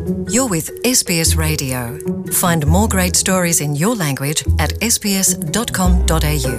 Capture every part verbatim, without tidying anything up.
You're with S B S Radio. Find more great stories in your language at s b s dot com dot a u.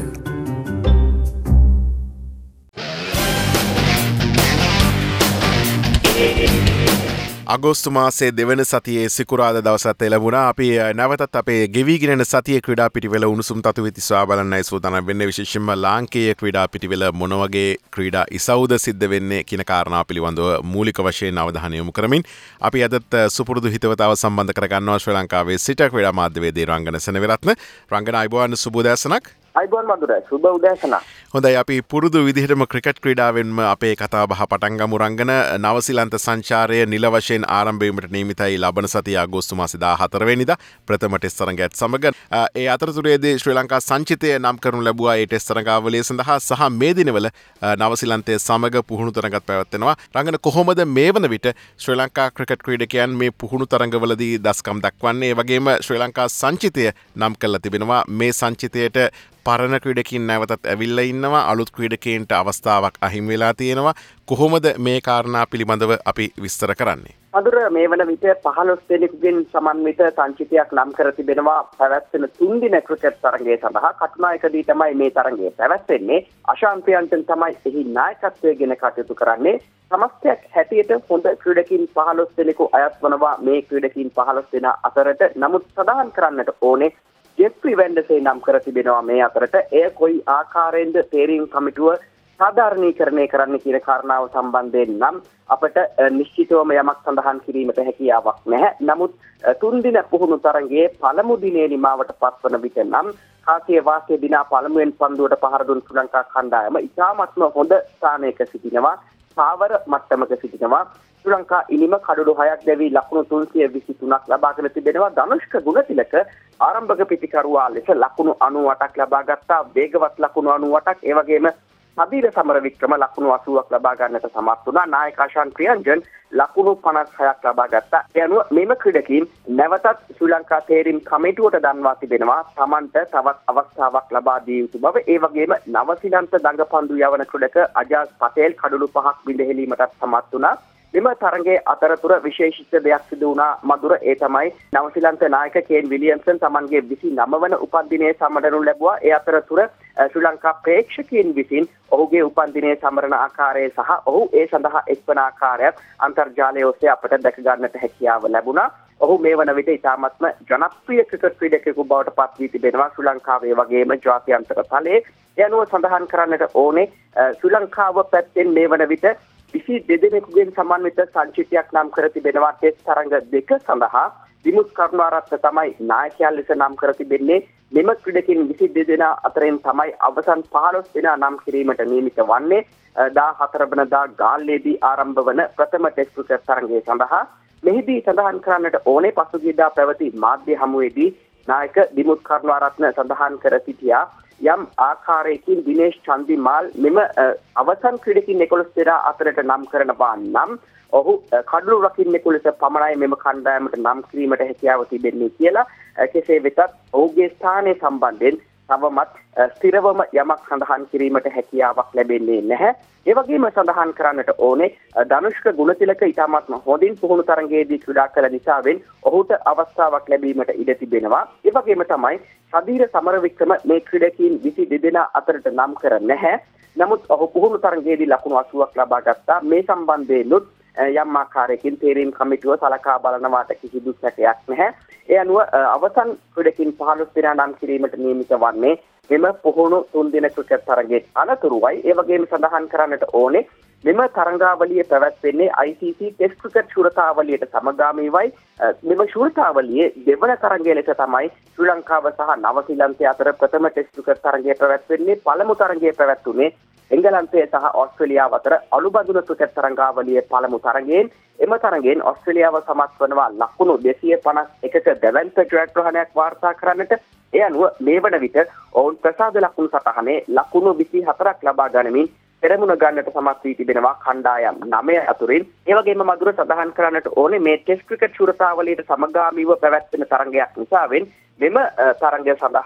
අගෝස්තු මාසයේ දෙවන සතියේ සිකුරාදා දවසත් එළඹුණා. අපි නැවතත් අපේ ගෙවිගෙන යන සතියේ ක්‍රීඩා පිටිවල උණුසුම් තතු විතිස්වා බලන්නයි සූදානම් වෙන්නේ. විශේෂයෙන්ම ලාංකේය ක්‍රීඩා පිටිවල මොන වගේ ක්‍රීඩා ඉසවුද සිද්ධ වෙන්නේ කියන කාරණා පිළිබඳව මූලික වශයෙන් අවධානය යොමු කරමින් අපි අදත් සුපුරුදු හිතවතාව සම්බන්ධ කර ගන්නවා ශ්‍රී ලංකාවේ සිට ක්‍රීඩා මාධ්‍යවේදී රංගන සෙනවිරත්න. රංගන අයබෝවන් සුබ උදෑසනක්. අයිබෝන් මధుර සුබ උදෑසනක්. හොඳයි, අපි පුරුදු විදිහටම ක්‍රිකට් ක්‍රීඩාවෙන්ම අපේ කතා බහ පටන් ගමු. රංගන, නවසීලන්ත සංචාරය නිල වශයෙන් ආරම්භ වීමට නියමිතයි ලබන සතියේ අගෝස්තු මාසේ දාහතර වෙනිදා ප්‍රථම ටෙස්ට් තරඟයත් සමග. ඒ අතරතුරේදී ශ්‍රී ලංකා සංචිතය නම් කරනු ලැබුවා ඒ ටෙස්ට් තරඟාවලිය සඳහා සහ මේ දිනවල නවසීලන්තයේ සමග පුහුණු තරඟත් පැවැත්වෙනවා. රංගන, කොහොමද මේ වන විට ශ්‍රී ලංකා ක්‍රිකට් ක්‍රීඩකයන් මේ පුහුණු තරඟවලදී දස්කම් දක්වන්නේ? ඒ වගේම ශ්‍රී ලංකා සංචිතය නම් කරලා තිබෙනවා. මේ සංචිතයට පරණ ක්‍රීඩකින් නැවතත් ඇවිල්ලා ඉන්නවා. අලුත් ක්‍රීඩකයන්ට අවස්ථාවක් අහිමි වෙලා තියෙනවා. කොහොමද මේ කාරණා පිළිබඳව අපි විස්තර කරන්නේ? මధుර, මේ වන විට පහළොස් දෙනෙකුගෙන් සමන්විත සංචිතයක් නම් කර තිබෙනවා. පැවැත්වෙන තුන් දින ක්‍රිකට් තරගය සඳහා කටුනායකදී තමයි මේ තරගය පැවැත්වෙන්නේ. අශාන්තියන්ටන් තමයි එහි නායකත්වයෙන් කටයුතු කරන්නේ. සමස්තයක් හැටියට හොඳ ක්‍රීඩකින් පහළොස් දෙනෙකු අයත් වනවා මේ ක්‍රීඩකින් පහළොස් දෙනා අතරට. නමුත් සඳහන් කරන්නට ඕනේ ජෙෆ්රි වෙන්ඩසේ නම් කර තිබෙනවා මේ අතරට. එය කොයි ආකාරයෙන්ද තේරීම් කමිටුව සාධාරණීකරණය කරන්න කියන කාරණාව සම්බන්ධයෙන් නම් අපට නිශ්චිතවම යමක් සඳහන් කිරීමට හැකියාවක් නැහැ. නමුත් තුන් දින පුහුණු තරගයේ පළමු දිනේ නිමාවට පත්වන විට නම් කාසිය වාසිය දිනා පළමුවෙන් පන්දුවට පහර දුන් ශ්‍රී ලංකා කණ්ඩායම ඉතාමත්ම හොඳ ස්ථානයක සිටිනවා. සාවර මට්ටමක සිටිනවා. ශ්‍රී ලංකා ඉනිම කඩළු හයක් දැවී ලකුණු තුන්සිය විසි තුනක් ලබාගෙන තිබෙනවා. ධනුෂ්ක ගුණතිලක ආරම්භක පිටිකරුවා ලෙස ලකුණු අනූ අටක් ලබා ගත්තා. වේගවත් ලකුණු අනූ අටක්, ඒ වගේම සබීර සමරවික්‍රම ලකුණු අසූවක් ලබා ගන්නට සමත් වුණා. නායක ආශාන් ප්‍රියංජන් ලකුණු පනස් හයක් ලබා ගත්තා. ඒ අනුව මෙම ක්‍රීඩකීන් නැවතත් ශ්‍රී ලංකා තේරීම් කමිටුවට දන්වා තිබෙනවා තමන්ට තවත් අවස්ථාවක් ලබා දිය යුතු බව. ඒ වගේම නවසීලන්ත දඟපන්දු යවන ක්‍රීඩක අජාස් පටේල් කඩළු පහක් බිඳහෙලීමටත් සමත් වුණා. මෙම තරගයේ අතරතුර විශේෂිත දෙයක් සිදු වුණා මధుර. ඒ තමයි නවසීලන්ත නායක කේන් විලියම්සන් තමන්ගේ විසි නව වන උපන්දිනයේ සමරනු ලැබුවා. ඒ අතරතුර ශ්‍රී ලංකා ප්‍රේක්ෂකයන් විසින් ඔහුගේ උපන්දිනයේ සමරන ආකාරය සහ ඔහු ඒ සඳහා එක්වන ආකාරයත් අන්තර්ජාලය ඔස්සේ අපට දැක ගන්නට හැකියාව ලැබුණා. ඔහු මේ වන විට ඉතාමත්ම ජනප්‍රිය ක්‍රිකට් ක්‍රීඩකයෙකු බවට පත් වී තිබෙනවා ශ්‍රී ලංකාවේ වගේම ජාත්‍යන්තර තලයේ. ඒ අනුව සඳහන් කරන්නට ඕනේ ශ්‍රී ලංකාව පැත්තෙන් මේ වන විට විසි දෙදෙනෙකුගෙන් සමන්විත සංචිතයක් නම් කර තිබෙනවා. ටෙස්ට් තරඟ දෙක සඳහා විමුත් කරුණාරත්න තමයි නායකයා ලෙස නම් කර තිබෙන්නේ. මෙම ක්‍රීඩකින් විසි දෙදෙනා අතරින් තමයි අවසන් පහළොස් දෙනා නම් කිරීමට නියමිත වන්නේ. දාහතර වෙනිදා ගාල්ලේදී ආරම්භ වන ප්‍රථම ටෙස්ට් ක්‍රිකට් තරඟය සඳහා. මෙහිදී සඳහන් කරන්නට ඕනේ පසුගියදා පැවති මාධ්‍ය හමුවේදී නායක විමුත් කරුණාරත්න සඳහන් කර සිටියා යම් ආකාරයකින් දිනේෂ් චන්දිමාල් මෙම අවසන් ක්‍රීඩකින් එකොළොස් දෙනා අතරට නම් කරනවා නම් ඔහු කඩළු රකින්නෙකු ලෙස පමණයි මෙම කණ්ඩායමට නම් කිරීමට හැකියාව තිබෙන්නේ කියලා. කෙසේ වෙතත් ඔහුගේ ස්ථානය සම්බන්ධයෙන් තවමත් ස්ථිරවම යමක් සඳහන් කිරීමට හැකියාවක් ලැබෙන්නේ නැහැ. ඒ වගේම සඳහන් කරන්නට ඕනේ ධනුෂ්ක ගුණතිලක ඉතාමත්ම හොඳින් පුහුණු තරගයේදී ක්‍රීඩා කළ නිසාවෙන් ඔහුට අවස්ථාවක් ලැබීමට ඉඩ තිබෙනවා. ඒ වගේම තමයි සබීර සමරවික්‍රම මේ ක්‍රීඩකීන් විසි දෙදෙනා අතරට නම් කර නැහැ. නමුත් ඔහු පුහුණු තරගයේදී ලකුණු අසූවක් ලබා ගත්තා. මේ සම්බන්ධයෙන්ුත් යම් ආකාරයකින් තේරීම් කමිටුව සලකා බලනවාට කිසිදු සැකයක් නැහැ. ඒ අනුව අවසන් ක්‍රීඩකින් පහළොස් දෙනා නම් කිරීමට නියමිත වන්නේ මෙම පුහුණු තුන් දින ක්‍රිකට් තරගයේ අනතුරුවයි. ඒ වගේම සඳහන් කරන්නට ඕනේ මෙම තරඟාවලිය පැවැත්වෙන්නේ I C C test cricket ශූරතාවලියට සමගාමීවයි. මෙම ශූරතාවලියේ දෙවන තරගය ලෙස තමයි ශ්‍රී ලංකාව සහ නවසීලන්තය අතර ප්‍රථම ටෙස්ට් ක්‍රිකට් තරගය පැවැත්වෙන්නේ. පළමු තරගය පැවැත්වුණේ එංගලන්තය සහ ඕස්ට්‍රේලියාව අතර අලුබඳුන ක්‍රිකට් තරඟාවලියේ පළමු තරගයෙන්. එම තරගයෙන් ඕස්ට්‍රේලියාව සමත් වනවා ලකුණු දෙසිය පනස් එකක දැවැන්ත ජයග්‍රහණයක් වාර්තා කරන්නට. ඒ අනුව මේ වන විට ඔවුන් ප්‍රසාද ලකුණු සටහනේ ලකුණු විසි හතරක් ලබා ගනිමින් පෙරමුණ ගන්නට සමත් වී තිබෙනවා කණ්ඩායම් නවය අතුරින්. ඒ වගේම මధుර සඳහන් කරන්නට ඕනේ මේ ටෙස්ට් ක්‍රිකට් ශූරතාවලියට සමගාමීව පැවැත්වෙන තරගයක් නිසාවෙන් මෙම තරගය සඳහා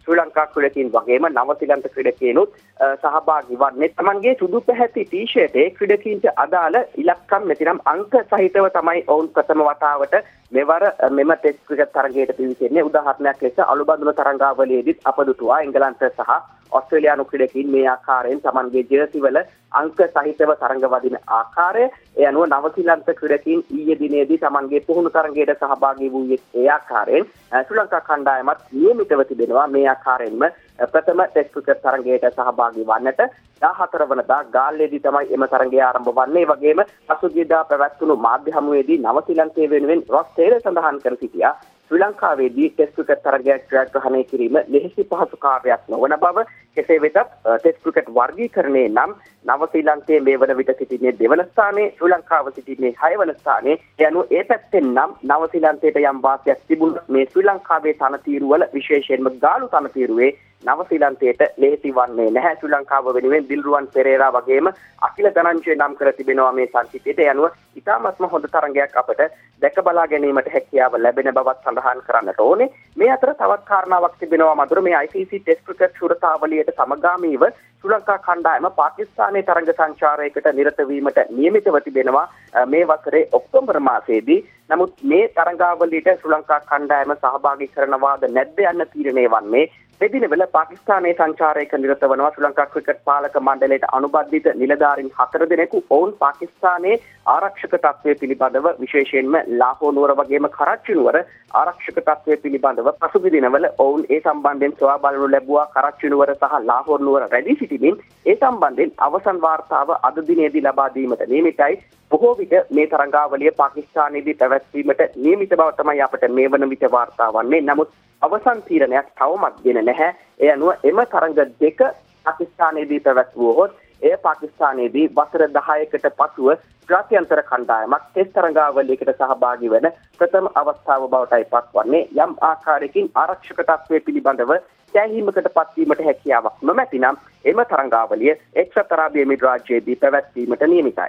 ශ්‍රී ලංකා ක්‍රීඩකයන් වගේම නවසීලන්ත ක්‍රීඩකයනුත් සහභාගී වන්නේ. තමන්ගේ සුදු පැහැති ටී-ෂර්ටේ ක්‍රීඩකීන්ට අදාළ ඉලක්කම් නැතිනම් අංක සහිතව තමයි ඔවුන් ප්‍රථම වතාවට මෙවර මෙම ටෙස්ට් ක්‍රිකට් තරගයට පිවිසෙන්නේ. උදාහරණයක් ලෙස අලුබඳුන තරඟාවලියේදීත් අප දුටුවා එංගලන්ත සහ ඔස්ට්‍රේලියානු ක්‍රීඩකීන් මේ ආකාරයෙන් තමන්ගේ ජර්සි වල අංක සහිතව තරඟ වදින ආකාරය. ඒ අනුව නවසීලන්ත ක්‍රීඩකීන් ඊයේ දිනේදී තමන්ගේ පුහුණු තරගයට සහභාගී වූයේ ඒ ආකාරයෙන් ශ්‍රී ලංකා කණ්ඩායමත් නියමිතව තිබෙනවා මේ ආකාරයෙන්ම ප්‍රථම ටෙස්ට් ක්‍රිකට් තරගයට සහභාගී වන්නට. දාහතර වනදා ගාල්ලේදී තමයි එම තරගය ආරම්භ වන්නේ. ඒ වගේම පසුගියදා පැවැත්වුණු මාධ්‍ය හමුවේදී නවසීලන්තයේ වෙනුවෙන් රොස් ටේලර් සඳහන් කර සිටියා ශ්‍රී ලංකාවේදී ටෙස්ට් ක්‍රිකට් තරගයක් ජයග්‍රහණය කිරීම ලෙහෙසි පහසු කාර්යයක් නොවන බව. කෙසේ වෙතත් ටෙස්ට් ක්‍රිකට් වර්ගීකරණයේ නම් නවසීලන්තයේ මේ වන විට සිටින්නේ දෙවන ස්ථානයේ, ශ්‍රී ලංකාව සිටින්නේ හයවන ස්ථානයේ. ඒ අනුව ඒ පැත්තෙන් නම් නවසීලන්තයට යම් වාසියක් තිබුණත් මේ ශ්‍රී ලංකාවේ තනතිරු වල විශේෂයෙන්ම ගාලු තනතිරුවේ නවසීලන්තයට ලෙහෙසි වන්නේ නැහැ. ශ්‍රී ලංකාව වෙනුවෙන් දිල්රුවන් පෙරේරා වගේම අකිල ධනංජය නම් කර තිබෙනවා මේ සංචිතයට. ඒ අනුව ඉතාමත්ම හොඳ තරගයක් අපට දැක බලා ගැනීමට හැකියාව ලැබෙන බවත් සඳහන් කරන්නට ඕනේ. මේ අතර තවත් කාරණාවක් තිබෙනවා මధుර. මේ ආයි සී සී ටෙස්ට් ක්‍රිකට් ශුරතාවලියට සමගාමීව ශ්‍රී ලංකා කණ්ඩායම පාකිස්තානයේ තරග සංචාරයකට නිරත වීමට නියමිතව තිබෙනවා මේ වසරේ ඔක්තෝබර් මාසයේදී. නමුත් මේ තරඟාවලියට ශ්‍රී ලංකා කණ්ඩායම සහභාගී කරනවාද නැද්ද යන්න තීරණය වන්නේ දෙදිනවල පාකිස්තානයේ සංචාරයක නිරත වනවා ශ්‍රී ලංකා ක්‍රිකට් පාලක මණ්ඩලයට අනුබද්ධිත නිලධාරීන් හතර දෙනෙකු. ඔවුන් පාකිස්තානයේ ආරක්ෂක තත්ත්වය පිළිබඳව විශේෂයෙන්ම ලාහෝර් නුවර වගේම කරච්චි නුවර ආරක්ෂක තත්ත්වය පිළිබඳව පසුගිය දිනවල ඔවුන් ඒ සම්බන්ධයෙන් සොයා බලනු ලැබුවා. කරච්චි නුවර සහ ලාහෝර් නුවර රැඳී සිටිමින් ඒ සම්බන්ධයෙන් අවසන් වාර්තාව අද දිනේදී ලබා දීමට නියමිතයි. බොහෝ විට මේ තරඟාවලිය පාකිස්තානයේදී පැවැත්වීමට නියමිත බව තමයි අපට මේ වන විට වාර්තා වන්නේ. නමුත් අවසන් තීරණයක් තවමත් ගෙන නැහැ. ඒ අනුව එම තරඟ දෙක පාකිස්තානයේදී පැවැත්වුවහොත් එය පාකිස්තානයේදී වසර දහයකට පසුව ජාත්‍යන්තර කණ්ඩායමක් ටෙස්ට් තරඟාවලියකට සහභාගී වන ප්‍රථම අවස්ථාව බවටයි පත්වන්නේ. යම් ආකාරයකින් ආරක්ෂක තත්ත්වය පිළිබඳව සෑහීමකට පත්වීමට හැකියාවක් නොමැතිනම් එම තරඟාවලිය එක්සත් අරාබි එමිරාජ්‍යයේදී පැවැත්වීමට නියමිතයි.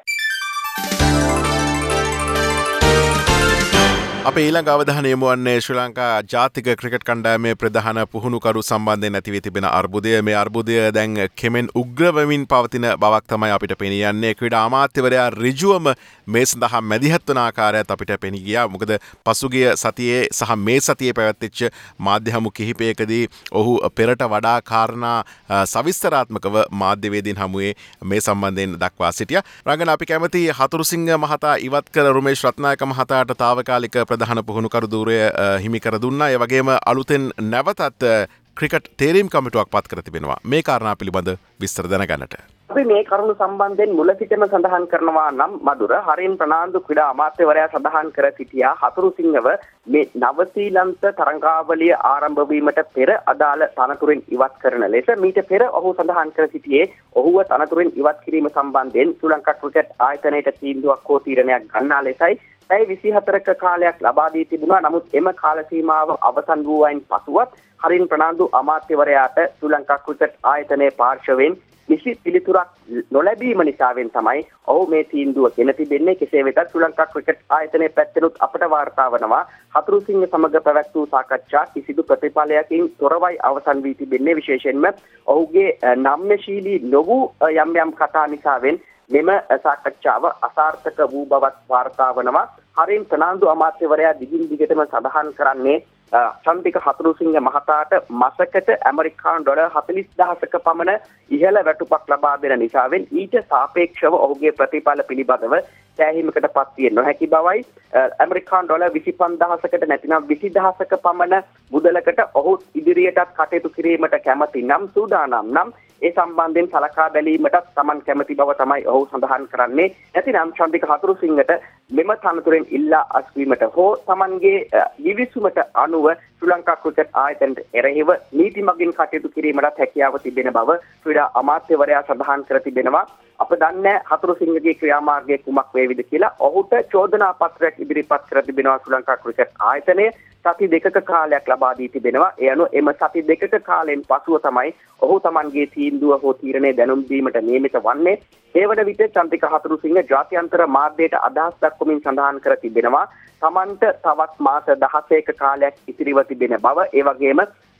අප ඊළඟ අවධානය යොමු වන්නේ ශ්‍රී ලංකා ජාතික ක්‍රිකට් කණ්ඩායමේ ප්‍රධාන පුහුණුකරු සම්බන්ධයෙන් ඇතිවී තිබෙන අර්බුදය. මේ අර්බුදය දැන් කෙමෙන් උග්‍ර වෙමින් පවතින බවක් තමයි අපිට පෙනී යන්නේ. ක්‍රීඩා අමාත්‍යවරයා ඍජුවම මේ සඳහා මැදිහත් වන ආකාරයත් අපිට පෙනී ගියා. මොකද පසුගිය සතියේ සහ මේ සතියේ පැවැත්විච්ච මාධ්‍ය හමු කිහිපයකදී ඔහු පෙරට වඩා කාරණා සවිස්තරාත්මකව මාධ්‍යවේදීන් හමුවේ මේ සම්බන්ධයෙන් දක්වා සිටියා. රංගන අපි කැමති හතුරුසිංහ මහතා ඉවත් කර රුමේෂ් රත්නායක මහතාට තාවකාලික ප්‍රධාන පුහුණුකරු ධූරය හිමි කර දුන්නා. ඒ වගේම අලුතෙන් නැවතත් ක්‍රිකට් තේරීම් කමිටුවක් පත් කර තිබෙනවා. මේ කාරණා පිළිබඳ විස්තර දැනගන්නට අපි මේ කරුණු සම්බන්ධයෙන් මුල සිටම සඳහන් කරනවා නම් මధుර හරින් ප්‍රනාන්දු ක්‍රීඩා අමාත්‍යවරයා සඳහන් කර සිටියා හතුරුසිංහව මේ නවසීලන්ත තරඟාවලිය ආරම්භ වීමට පෙර අදාළ තනතුරෙන් ඉවත් කරන ලෙස. මීට පෙර ඔහු සඳහන් කර සිටියේ ඔහුව තනතුරෙන් ඉවත් කිරීම සම්බන්ධයෙන් ශ්‍රී ලංකා ක්‍රිකට් ආයතනයට තීන්දුවක් හෝ තීරණයක් ගන්නා ලෙසයි පැය විසිහතරක කාලයක් ලබා දී තිබුණා. නමුත් එම කාල සීමාව අවසන් වූ අයින් පසුවත් හරින් ප්‍රනාන්දු අමාත්‍යවරයාට ශ්‍රී ලංකා ක්‍රිකට් ආයතනයේ පාර්ශවයෙන් නිසි පිළිතුරක් නොලැබීම නිසාවෙන් තමයි ඔහු මේ තීන්දුව ගෙන තිබෙන්නේ. කෙසේ වෙතත් ශ්‍රී ලංකා ක්‍රිකට් ආයතනයේ පැත්තෙනුත් අපට වාර්තා වනවා හතුරුසිංහ සමග පැවැත් වූ සාකච්ඡා කිසිදු ප්‍රතිඵලයකින් තොරවයි අවසන් වී තිබෙන්නේ. විශේෂයෙන්ම ඔහුගේ නම්‍යශීලී නොවූ යම් යම් කතා නිසාවෙන් මෙම සාකච්ඡාව අසාර්ථක වූ බවත් වාර්තා වනවා. හරින් ප්‍රනාන්දු අමාත්‍යවරයා දිගින් දිගටම සඳහන් කරන්නේ චන්දික හතුරුසිංහ මහතාට මාසකට ඇමරිකානු ඩොලර් හතළිස් දහසක පමණ ඉහළ වැටුපක් ලබා දෙන නිසාවෙන් ඊට සාපේක්ෂව ඔහුගේ ප්‍රතිඵල පිළිබඳව සෑහීමකට පත්විය නොහැකි බවයි. ඇමරිකානු ඩොලර් විසි පන්දාහසකට නැතිනම් විසි දහසක පමණ මුදලකට ඔහු ඉදිරියටත් කටයුතු කිරීමට කැමති නම් සූදානම් නම් ඒ සම්බන්ධයෙන් සලකා බැලීමට තමන් කැමති බව තමයි ඔහු සඳහන් කරන්නේ. නැතිනම් චන්දික හතුරුසිංහට මෙම තනතුරෙන් ඉල්ලා අස්වීමට හෝ තමන්ගේ විවිසුමට අනුව ශ්‍රී ලංකා ක්‍රිකට් ආයතනයට එරෙහිව නීති මගින් කටයුතු කිරීමට හැකියාව තිබෙන බව ක්‍රීඩා අමාත්‍යවරයා සඳහන් කර තිබෙනවා. අප දන්නේ හතුරුසිංහගේ ක්‍රියාමාර්ගය කුමක් වේවිද කියලා. ඔහුට චෝදනා පත්‍රයක් ඉදිරිපත් කර තිබෙනවා ශ්‍රී ලංකා ක්‍රිකට් ආයතනය. සති දෙකක කාලයක් ලබා දී තිබෙනවා. ඒ අනුව එම සති දෙකක කාලෙන් පසුව තමයි ඔහු තමන්ගේ තීන්දුව හෝ තීරණය දැනුම් දීමට නියමිත වන්නේ. ඒ වන විට චන්දික හතුරුසිංහ ජාත්‍යන්තර මාධ්‍යයට අදහස් දක්වමින් සඳහන් කර තිබෙනවා තමන්ට තවත් මාස දහසක කාලයක් ඉතිරිව තිබෙන බව. ඒ වගේම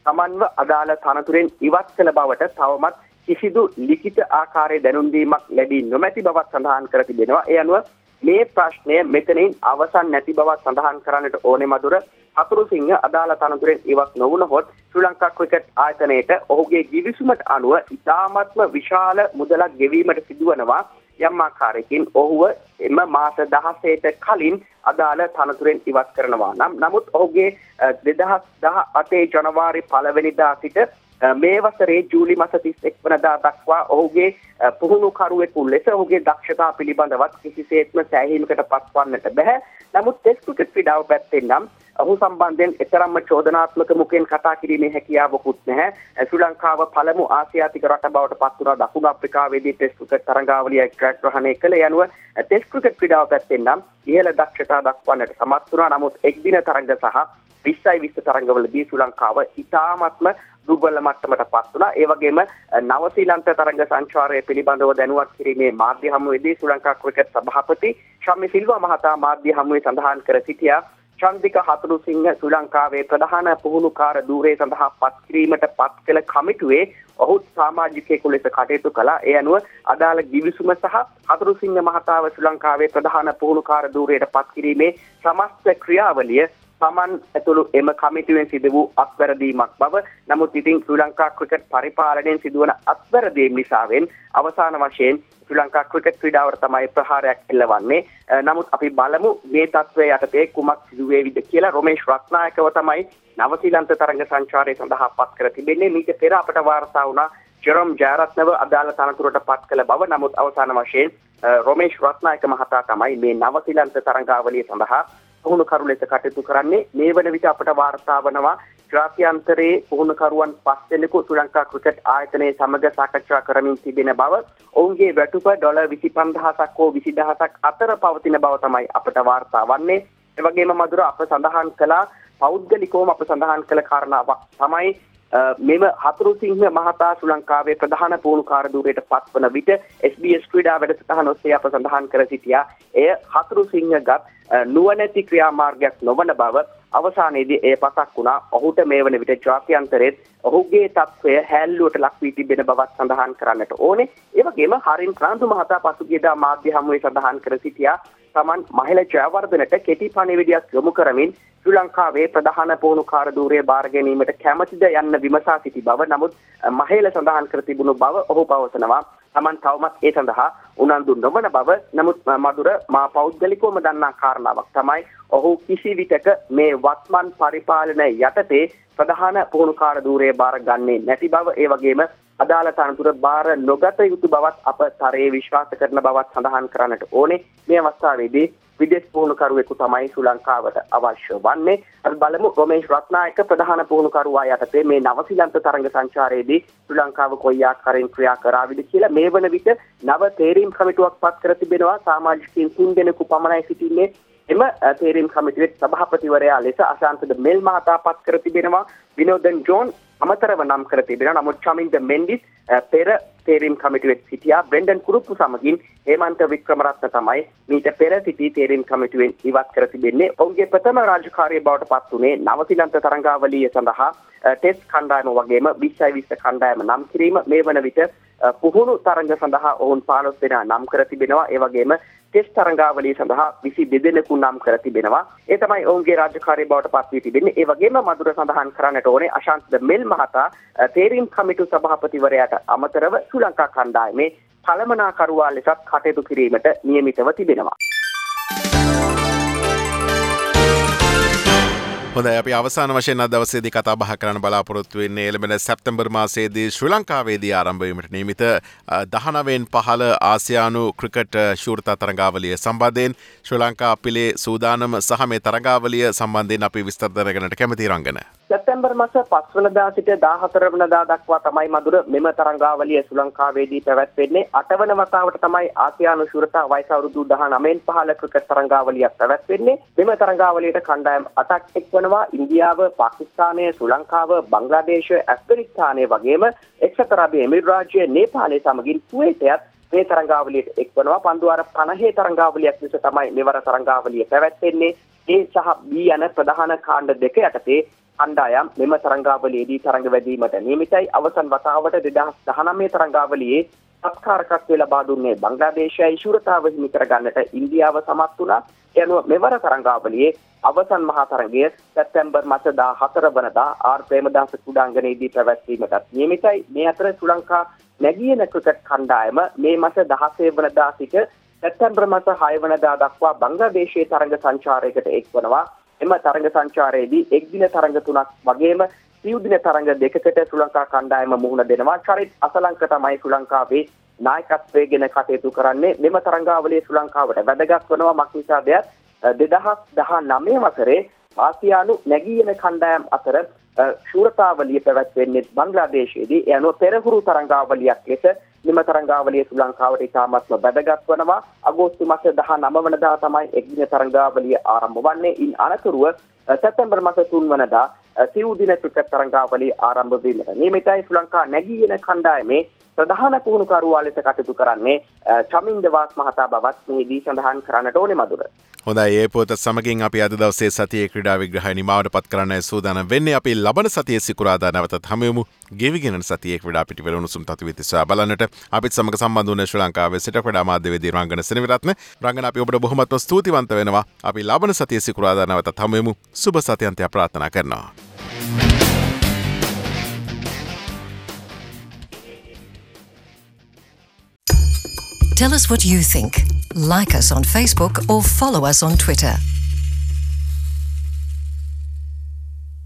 සමන්ව අදාළ තනතුරෙන් ඉවත් කළ බවට තවමත් කිසිදු ලිඛිත ආකාරයේ දැනුම් දීමක් ලැබී නොමැති බවක් සඳහන් කර තිබෙනවා. ඒ අනුව මේ ප්‍රශ්නය මෙතනින් අවසන් නැති බවක් සඳහන් කරන්නට ඕනේ මధుර. හතුරුසිංහ අදාළ තනතුරෙන් ඉවත් නොවුනහොත් ශ්‍රී ලංකා ක්‍රිකට් ආයතනයේට ඔහුගේ ගිවිසුමට අනුව ඉතාමත්ම විශාල මුදලක් ගෙවීමට සිදුවනවා. යම් ආකාරයකින් ඔහුව එම මාස දහසට කලින් අදාළ තනතුරෙන් ඉවත් කරනවා. නම් නමුත් ඔහුගේ දෙදහස් දහඅට ජනවාරි පළවෙනිදා සිට මේ වසරේ ජූලි මාස තිස් එක් වනදා දක්වා ඔහුගේ පුහුණුකරුවෙකු ලෙස ඔහුගේ දක්ෂතා පිළිබඳවත් කිසිසේත්ම සෑහීමකට පත්වන්නට බැහැ. නමුත් ටෙස්ට් ක්‍රිකට් ක්‍රීඩාව පැත්තෙන් නම් ඔහු සම්බන්ධයෙන් එතරම්ම චෝදනාත්මක මුඛයෙන් කතා කිරීමේ හැකියාවකුත් නැහැ. ශ්‍රී ලංකාව පළමු ආසියාතික රට බවට පත් වුණා දකුණු අප්‍රිකාවේදී ටෙස්ට් ක්‍රිකට් තරඟාවලිය ජයග්‍රහණය කළ යනුව ටෙස්ට් ක්‍රිකට් ක්‍රීඩාව පැත්තෙන් නම් ඉහළ දක්ෂතා දක්වන්නට සමත් වුණා. නමුත් එක්දින තරඟ සහ විස්සයි විස්ස තරඟවලදී ශ්‍රී ලංකාව ඉතාමත්ම දුර්වල මට්ටමට පත් වුණා. ඒ වගේම නවසීලන්ත තරඟ සංචාරය පිළිබඳව දැනුවත් කිරීමේ මාධ්‍ය හමුවේදී ශ්‍රී ලංකා ක්‍රිකට් සභාපති ශම්මි සිල්වා මහතා මාධ්‍ය හමුවේ සඳහන් කර සිටියා චන්දික හතුරුසිංහ ශ්‍රී ලංකාවේ ප්‍රධාන පුහුණුකාර ධූරයේ සඳහා පත් කිරීමට පත් කළ කමිටුවේ ඔහු සමාජිකයෙකු ලෙස කටයුතු කළා. ඒ අනුව අදාළ ගිවිසුම සහ හතුරුසිංහ මහතාව ශ්‍රී ලංකාවේ ප්‍රධාන පුහුණුකාර ධූරයට පත් කිරීමේ සමස්ත ක්‍රියාවලිය සමන් ඇතුළු එම කමිටුවෙන් සිදු වූ අත්වැරදීමක් බව. නමුත් ඉතින් ශ්‍රී ලංකා ක්‍රිකට් පරිපාලනයෙන් සිදුවන අත්වැරදීම් නිසාවෙන් අවසාන වශයෙන් ශ්‍රී ලංකා ක්‍රිකට් ක්‍රීඩාවට තමයි ප්‍රහාරයක් එල්ලවන්නේ. නමුත් අපි බලමු මේ තත්ත්වය යටතේ කුමක් සිදු වේවිද කියලා. රොමේෂ් රත්නායකව තමයි නවසීලන්ත තරඟ සංචාරය සඳහා පත් කර තිබෙන්නේ. මීට පෙර අපට වාර්තා වුණා ජෙරොම් ජයරත්නව අදාළ තනතුරට පත් කළ බව. නමුත් අවසාන වශයෙන් රොමේෂ් රත්නායක මහතා තමයි මේ නවසීලන්ත තරඟාවලිය සඳහා පුහුණුකරු ලෙස කටයුතු කරන්නේ. මේ වන විට අපට වාර්තා වනවා ජාත්‍යන්තරයේ පුහුණුකරුවන් පස් දෙනෙකු ශ්‍රී ලංකා ක්‍රිකට් ආයතනයේ සමග සාකච්ඡා කරමින් තිබෙන බව. ඔවුන්ගේ වැටුප ඩොලර් විසිපන්දහසක් හෝ විසිදහසක් අතර පවතින බව තමයි අපට වාර්තා වන්නේ. ඒ වගේම මధుර අප සඳහන් කළා පෞද්ගලිකවම අප සඳහන් කළ කාරණාවක් තමයි මෙම හතුරුසිංහ මහතා ශ්‍රී ලංකාවේ ප්‍රධාන පුහුණුකාර ධූරයට පත්වන විට එස් බී එස් ක්‍රීඩා වැඩසටහන ඔස්සේ අප සඳහන් කර සිටියා. එය හතුරුසිංහගත් නුවණැති ක්‍රියාමාර්ගයක් නොවන බව. අවසානයේදී එය පසක් වුණා. ඔහුට මේ වන විට ජාත්‍යන්තරයේ ඔහුගේ තත්ත්වය හැල්ලුවට ලක් වී තිබෙන බවත් සඳහන් කරන්නට ඕනේ. ඒ වගේම හරින් ප්‍රාන්දු මහතා පසුගියදා මාධ්‍ය හමුවේ සඳහන් කර සිටියා තමන් මහිල ජයවර්ධනට කෙටි පණිවිඩයක් යොමු කරමින් ශ්‍රී ලංකාවේ ප්‍රධාන පුහුණුකාර ධූරය බාර ගැනීමට කැමැතිද යන්න විමසා සිටි බව. නමුත් මහිල සඳහන් කර තිබුණු බව ඔහු පවසනවා. තමන් තවමත් ඒ සඳහා උනන්දු නොවන බව. නමුත් මధుර මා පෞද්ගලිකවම දන්නා කාරණාවක් තමයි ඔහු කිසි විටක මේ වත්මන් පරිපාලන යටතේ ප්‍රධාන පුහුණුකාර ධූරය බාර ගන්නේ නැති බව. ඒ වගේම අදාළ තනතුර බාර නොගත යුතු බවත් අප තරයේ විශ්වාස කරන බවත් සඳහන් කරන්නට ඕනේ. මේ අවස්ථාවේදී විදේශ පුහුණුකරුවෙකු තමයි ශ්‍රී ලංකාවට අවශ්‍ය වන්නේ. අපි බලමු රොමේෂ් රත්නායක ප්‍රධාන පුහුණුකරුවා යටතේ මේ නවසීලන්ත තරඟ සංචාරයේදී ශ්‍රී ලංකාව කොයි ආකාරයෙන් ක්‍රියා කරාවිද කියලා. මේ වන විට නව තේරීම් කමිටුවක් පත් කර තිබෙනවා. සමාජිකයින් තුන් දෙනෙකු පමණයි සිටින්නේ. එම තේරීම් කමිටුවේ සභාපතිවරයා ලෙස අශාන්ත මෙල් මහතා පත් කර තිබෙනවා. විනෝදන් ජෝන් අමතරව නම් කර තිබෙනවා. නමුත් චමින්ද මෙන්ඩිස් පෙර තේරීම් කමිටුවේ සිටියා. බ්‍රෙන්ඩන් කුරුප්පු සමගින් හේමන්ත වික්‍රමරත්න තමයි මීට පෙර සිටි තේරීම් කමිටුවෙන් ඉවත් කර තිබෙන්නේ. ඔවුන්ගේ ප්‍රථම රාජකාරිය බවට පත් වුණේ නවසීලන්ත තරඟාවලිය සඳහා ටෙස්ට් කණ්ඩායම වගේම විස්සයි විස්ස කණ්ඩායම නම් කිරීම. මේ වන විට පුහුණු තරඟ සඳහා ඔවුන් පහළොස් දෙනා නම් කර තිබෙනවා. ඒ වගේම ටෙස්ට් තරඟාවලිය සඳහා විසි දෙදෙනෙකු නම් කර තිබෙනවා. ඒ තමයි ඔවුන්ගේ රාජකාරිය බවට පත් වී තිබෙන්නේ. ඒ වගේම මధుර සඳහන් කරන්නට ඕනේ අශාන්ත මෙල් මහතා තේරීම් කමිටු සභාපතිවරයාට අමතරව ශ්‍රී ලංකා කණ්ඩායමේ කළමනාකරුවා ලෙසත් කටයුතු කිරීමට නියමිතව තිබෙනවා. හොඳයි අපි අවසාන වශයෙන් අද දවසේදී කතා බහ කරන්න බලාපොරොත්තු වෙන්නේ එළඹෙන සැප්තැම්බර් මාසයේදී ශ්‍රී ලංකාවේදී ආරම්භ වීමට නියමිත දහනවයෙන් පහළ ආසියානු ක්‍රිකට් ශූරතා තරඟාවලිය සම්බන්ධයෙන් ශ්‍රී ලංකා අපිලේ සූදානම සහ මේ තරඟාවලිය සම්බන්ධයෙන් අපි විස්තර දැනගන්නට කැමති රංගන. සැප්තැම්බර් මාස පස් වනදා සිට දාහතර වනදා දක්වා තමයි මధుර මෙම තරඟාවලිය ශ්‍රී ලංකාවේදී පැවැත්වෙන්නේ. අට වන වතාවට තමයි ආසියානු ශූරතා වයස අවුරුදු දහනවයෙන් පහළ ක්‍රිකට් තරඟාවලියක් පැවැත්වෙන්නේ. මෙම තරඟාවලියට කණ්ඩායම් අටක් එක්වනවා. ඉන්දියාව, පාකිස්තානය, ශ්‍රී ලංකාව, බංග්ලාදේශ, ඇෆ්ගනිස්තානය වගේම එක්සත් අරාබි එමිරාජ්‍ය, නේපාලය සමගින් කුවේටයත් මේ තරඟාවලියට එක්වනවා. පන්දුවාර පනහේ තරඟාවලියක් ලෙස තමයි මෙවර තරඟාවලිය පැවැත්වෙන්නේ. ඒ සහ බී යන ප්‍රධාන කාණ්ඩ දෙක යටතේ කණ්ඩායම් මෙම තරඟාවලියේදී තරඟ වැදීමට නියමිතයි. අවසන් වතාවට දෙදහස් දහනවය තරඟාවලියේ සත්කාරකත්වය ලබා දුන්නේ බංග්ලාදේශයයි. ශූරතාව හිමි කරගන්නට ඉන්දියාව සමත් වුණා. ඒ අනුව මෙවර තරඟාවලියේ අවසන් මහා තරඟය සැප්තැම්බර් මාස දාහතර වනදා ආර් ප්‍රේමදාස කුඩාංගණයේදී පැවැත්වීමට නියමිතයි. මේ අතර ශ්‍රී ලංකා නැගියන ක්‍රිකට් කණ්ඩායම මේ මාස දහසය වනදා සිට සැප්තැම්බර් මාස හය වනදා දක්වා බංග්ලාදේශයේ තරඟ සංචාරයකට එක්වනවා. එම තරඟ සංචාරයේදී එක් දින තරඟ තුනක් වගේම සිව් දින තරඟ දෙකකට ශ්‍රී ලංකා කණ්ඩායම මුහුණ දෙනවා. චරිත් අසලංක තමයි ශ්‍රී ලංකාවේ නායකත්වයේ ගෙන කටයුතු කරන්නේ. මෙම තරඟාවලිය ශ්‍රී ලංකාවට වැදගත් වෙනවා. මක්නිසාද දෙදහස් දහනවය වසරේ ආසියානු නැගීන කණ්ඩායම් අතර ශූරතාවලිය පැවැත්වෙන්නේ බංග්ලාදේශයේදී. ඒ අනුව පෙරහුරු තරඟාවලියක් ලෙස මෙම තරඟාවලිය ශ්‍රී ලංකාවට ඉතාමත්ම වැදගත් වෙනවා. අගෝස්තු මාස දහනවය වනදා තමයි එක් දින තරඟාවලිය ආරම්භ වන්නේ. ඉන් අනතුරුව සැප්තැම්බර් මාස තුන් වනදා සිව් දින ක්‍රිකට් තරඟාවලිය ආරම්භ වීමට නියමිතයි. ශ්‍රී ලංකා නැගීන කණ්ඩායමේ ප්‍රධාන පුහුණුකරුවා ලෙස කටයුතු කරන්නේ චමින්ද වාස් මහතා බවත් මෙහිදී සඳහන් කරන්නට ඕනේ මధుර. හොඳයි ඒ පොත සමගින් අපි අද දවසේ සතියේ ක්‍රීඩා විග්‍රහය නිමාවට පත් කරන්නයි සූදානම් වෙන්නේ. අපි ලබන සතියේ සිකුරාදා නැවතත් හමු වෙමු. ගෙවිගෙන සතියේ ක්‍රීඩා පිටිවල උණුසුම් තත්ත්වය දිහා බලන්නට අපිත් සමග සම්බන්ධ වුණ ශ්‍රී ලංකාවේ සිට ක්‍රීඩා මාධ්‍යවේදී රංගන සෙනවිරත්න. රංගන අපි ඔබට බොහොමත්ම ස්තුතිවන්ත වෙනවා. අපි ලබන සතියේ සිකුරාදා නැවතත් හමු වෙමු. සුබ සතියන්තය ප්‍රාර්ථනා කරනවා. Tell us what you think. Like us on Facebook or follow us on Twitter.